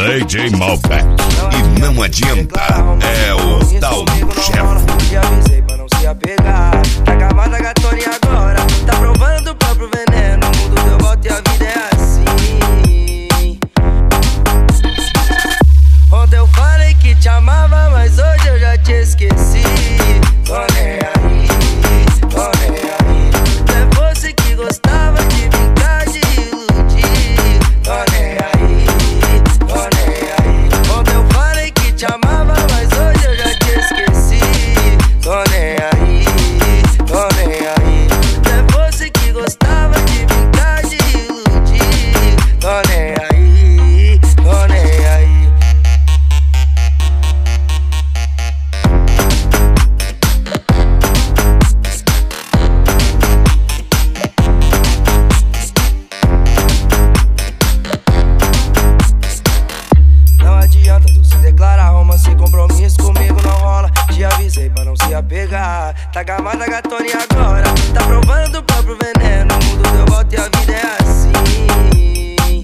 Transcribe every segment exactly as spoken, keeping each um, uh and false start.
D J Malbec. E não adianta, é o tal do chefe. Te avisei pra não se apegar. Tá camada gatona e agora tá provando o próprio veneno. O mundo deu volta e a vida é assim. Ontem eu falei que te amava, mas hoje eu já te esqueci. Tô nem aí, tô nem aí. É você que gostava de brincar, de iludir. Tô nem aí, tô nem aí. Ontem eu falei que te amava, mas hoje eu já te esqueci. Tô nem aí, tô nem aí. É você que gostava de brincar, de iludir. Tô nem aí, tô nem aí. Não adianta tu se declarar, romance sem compromisso comigo não rola. Te avisei pra não se apegar. Tá gamada gatona e agora tá provando o próprio veneno. O mundo deu volta e a vida é assim.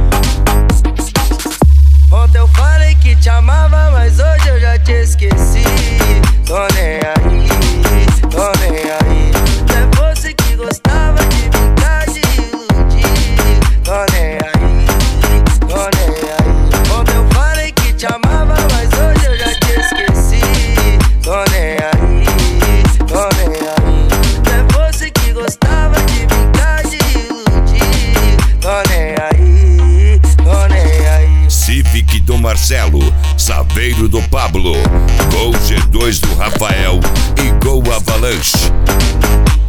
Ontem eu falei que te amava, mas hoje eu já te esqueci. Tô nem aí, tô nem aí. É você que gostava de brincar, de iludir. Tô nem aí, tô nem aí. Ontem eu falei que te amava, mas hoje eu já te esqueci. Tô nem aí, tô nem aí. É você que gostava de brincar, de iludir. Tô nem aí, tô nem aí. Civic do Marcelo, Saveiro do Pablo, Gol G dois do Rafael e Gol Avalanche.